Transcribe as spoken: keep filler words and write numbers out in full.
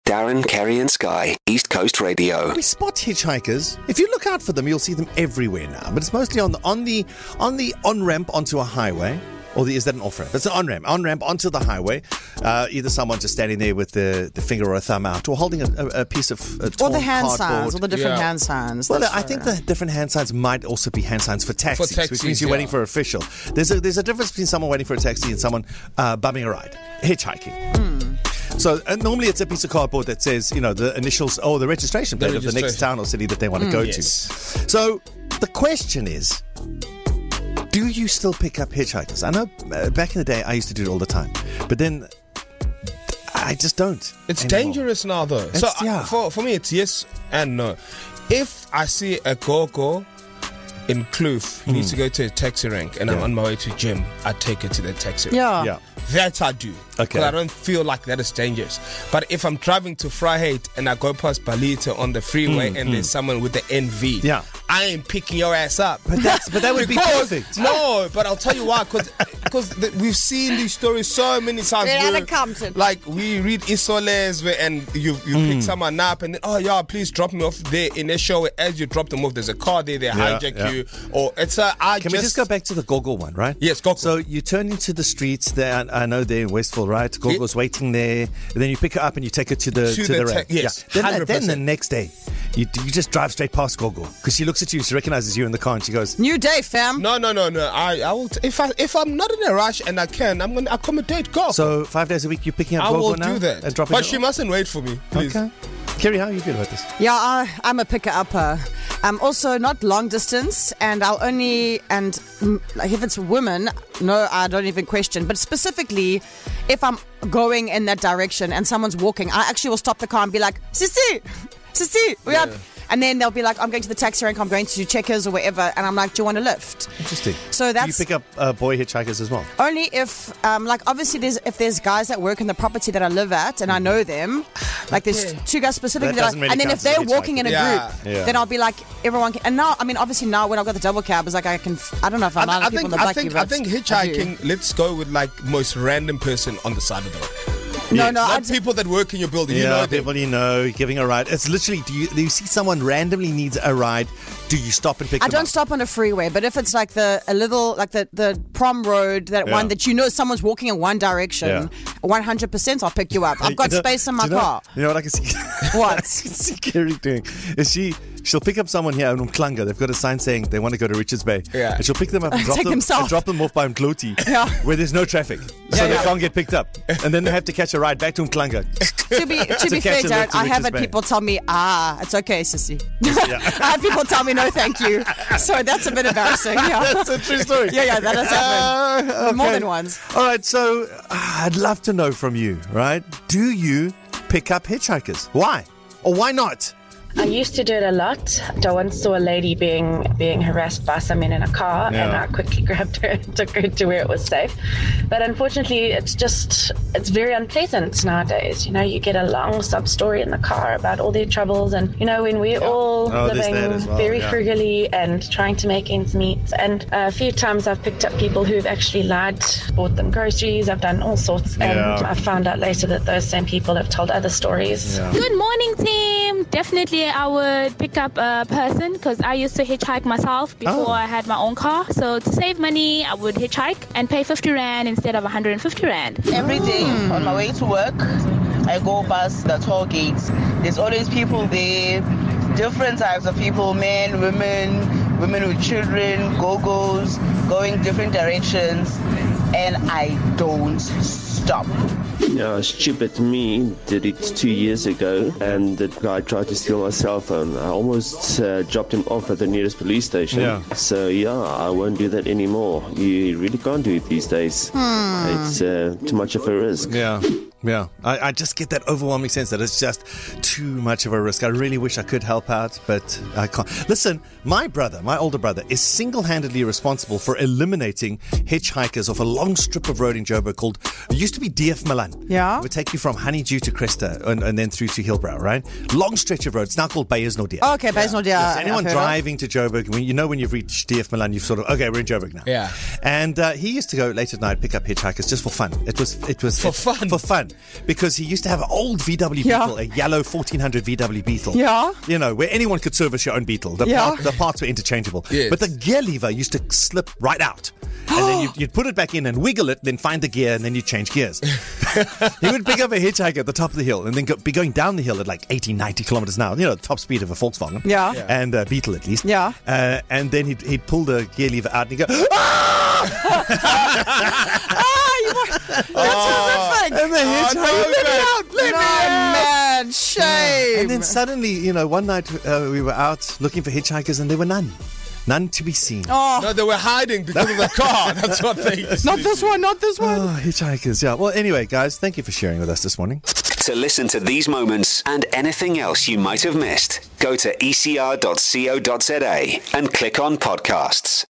Darren, Kerry and Sky, East Coast Radio. We spot hitchhikers. If you look out for them, you'll see them everywhere now. But it's mostly on the on the on the on ramp onto a highway. Or the, is that an off ramp? It's an on ramp. On ramp onto the highway. Uh, either someone just standing there with the, the finger or a thumb out, or holding a, a, a piece of a or the hand cardboard. signs, or the different Yeah. hand signs. Well, That's I think right. the different hand signs might also be hand signs for taxis, For taxis, which means you're yeah. waiting for official. There's a there's a difference between someone waiting for a taxi and someone uh, bumming a ride, hitchhiking. Mm. So uh, normally it's a piece of cardboard that says, you know, the initials or the registration plate The of the next registration. town or city that they want to Mm. go Yes. to. So the question is, do you still pick up hitchhikers? I know uh, back in the day I used to do it all the time, but then I just don't. It's anymore. dangerous now, though. It's- so uh, yeah. for for me, it's yes and no. If I see a go-go in Kloof, he needs to go to a taxi rank, and I'm Yeah. on my way to gym, I take it to the taxi rank. Yeah. Yeah. That I do. Okay. Because I don't feel like that is dangerous. But if I'm driving to Vryheid and I go past Balita on the freeway and there's someone with the N V, Hmm, Yeah. I ain't picking your ass up. But that's but that would be Because- perfect. No, but I'll tell you why. Because we've seen these stories so many times. They're where, unaccounted. Like we read Isoles where and you you Mm. pick someone up and then oh yeah, please drop me off there in a show. As you drop them off, there's a car there. They Yeah, hijack yeah. you. Or it's a I Can just, we just go back to the Goggle one, right? Yes, Goggle. So you turn into the streets there. I know they're in Westville, right? Goggle's waiting there. And then you pick her up and you take her to the To to, the the, ta- rank. yes, Then, one hundred then the percent. next day, you you just drive straight past Goggle because she looks at you. She recognizes you in the car and she goes, New day, fam. No, no, no, no. I, I will. T- if I, if I'm not in a rush and I can, I'm gonna accommodate. Go. "So five days a week you're picking up I Goggle will now do that. and dropping But it she off?" mustn't wait for me, please. Okay. Kerry, how you feel about this? Yeah, I, I'm a picker upper. Um, also, not long distance, and I'll only and mm, like if it's women, no, I don't even question. But specifically, if I'm going in that direction and someone's walking, I actually will stop the car and be like, "Sissy, Sissy, we Yeah. up." And then they'll be like, "I'm going to the taxi rank. I'm going to Checkers or wherever," and I'm like, "Do you want a lift?" Interesting. So Do you that's pick up uh, boy hitchhikers as well? only if, um, like, obviously, there's if there's guys that work in the property that I live at and I know them, like there's Okay. two guys specifically, That that, doesn't I, really and then count if as a they're walking in a hitchhiker. group, Yeah. Yeah. then I'll be like, everyone can. And now, I mean, obviously now when I've got the double cab, it's like I can. I don't know if I'm I, other I people think in the I back. think I think hitchhiking. Let's go with like most random person on the side of the road. No, Yes. no, I Not people that work in your building. Yeah, you know them. people you know giving a ride. It's literally, do you, do you see someone randomly needs a ride? Do you stop and pick I them don't up? stop on a freeway, but if it's like the a little like the, the prom road, that Yeah. one that you know someone's walking in one direction, one hundred percent I'll pick you up. I've got You know- space in do my you know, car. You know what I can see? What? I can see Kerry doing is she she'll pick up someone here in Umklanga. They've got a sign saying they want to go to Richards Bay. Yeah. And she'll pick them up and drop Take them, them south. and drop them off by Mkloti, Yeah. where there's no traffic, so Yeah, they yeah. can't get picked up, and then they have to catch a ride back to Umklanga. To be to be catch fair, a Darren, lift to I have Richards had Bay. people tell me, "Ah, it's okay, sissy." Yeah. I have people tell me, "No, thank you." So that's a bit embarrassing. Yeah, That's a true story. yeah, yeah, that has happened Uh, more okay. than once. All right, so uh, I'd love to know from you, right? Do you pick up hitchhikers? Why? Or why not? I used to do it a lot. I once saw a lady being being harassed by some men in a car, Yeah. and I quickly grabbed her and took her to where it was safe. But unfortunately, it's just it's very unpleasant nowadays. You know, you get a long sub story in the car about all their troubles, and you know, when we're all Oh, there's living that as well, very yeah. frugally and trying to make ends meet. And a few times I've picked up people who've actually lied, bought them groceries. I've done all sorts, and Yeah. I found out later that those same people have told other stories. Yeah. Good morning, team. Definitely, I would pick up a person because I used to hitchhike myself before Oh. I had my own car. So to save money, I would hitchhike and pay fifty rand instead of one hundred fifty rand. Every day on my way to work, I go past the toll gates. There's always people there, different types of people, men, women, women with children, go-go's, going different directions, and I don't stop. Yeah, stupid me did it two years ago, and the guy tried to steal my cell phone. I almost uh, dropped him off at the nearest police station. Yeah. So yeah, I won't do that anymore. You really can't do it these days. It's uh, too much of a risk. Yeah. Yeah, I, I just get that overwhelming sense that it's just too much of a risk. I really wish I could help out, but I can't. Listen, my brother, my older brother, is single-handedly responsible for eliminating hitchhikers off a long strip of road in Joburg called, it used to be D F Milan. Yeah. It would take you from Honeydew to Cresta and, and then through to Hillbrow, right? Long stretch of road. It's now called Beyers-Naudé. Oh, okay, Beyers-Naudé. Yes, I've anyone heard of. driving to Joburg, when you know when you've reached D F Milan, you've sort of, okay, we're in Joburg now. Yeah. And uh, he used to go late at night, pick up hitchhikers just for fun. It was, it was For it- fun? For fun. because he used to have an old V W Yeah. Beetle, a yellow fourteen hundred V W Beetle. Yeah. You know, where anyone could service your own Beetle. The, Yeah. part, the parts were interchangeable. Yes. But the gear lever used to slip right out. And then you'd, you'd put it back in and wiggle it, then find the gear, and then you'd change gears. He would pick up a hitchhiker at the top of the hill and then go, be going down the hill at like eighty, ninety kilometers an hour, you know, the top speed of a Volkswagen. Yeah. Yeah. And a Beetle at least. Yeah. Uh, and then he'd, he'd pull the gear lever out and he'd go, ah! Ah, you were, that's horrific. And the hitchhiker, no, let me man. out, let No, me out. man, shame. And then suddenly, you know, one night uh, we were out looking for hitchhikers and there were none. None to be seen. oh, No, they were hiding because of the car. That's what they used not to this do. one, not this one. Oh, hitchhikers, yeah. Well, anyway, guys, thank you for sharing with us this morning. To listen to these moments and anything else you might have missed, go to e c r dot co dot z a and click on podcasts.